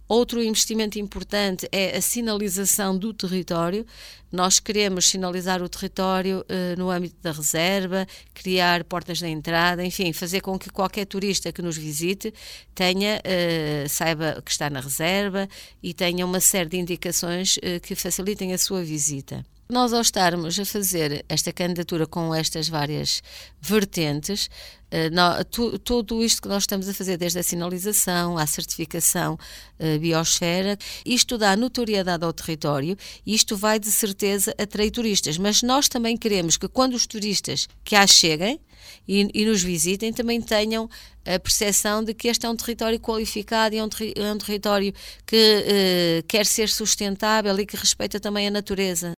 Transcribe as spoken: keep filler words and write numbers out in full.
Outro investimento importante é a sinalização do território. Nós queremos sinalizar o território uh, no âmbito da reserva, criar portas de entrada, enfim, fazer com que qualquer turista que nos visite tenha, uh, saiba que está na reserva e tenha uma série de indicações uh, que facilitem a sua visita. Nós, ao estarmos a fazer esta candidatura com estas várias vertentes, uh, no, tu, tudo isto que nós estamos a fazer, desde a sinalização, à certificação uh, biosfera, isto dá notoriedade ao território e isto vai, de certeza, atrair turistas. Mas nós também queremos que, quando os turistas que cá cheguem e, e nos visitem, também tenham a percepção de que este é um território qualificado e é um, ter, é um território que uh, quer ser sustentável e que respeita também a natureza.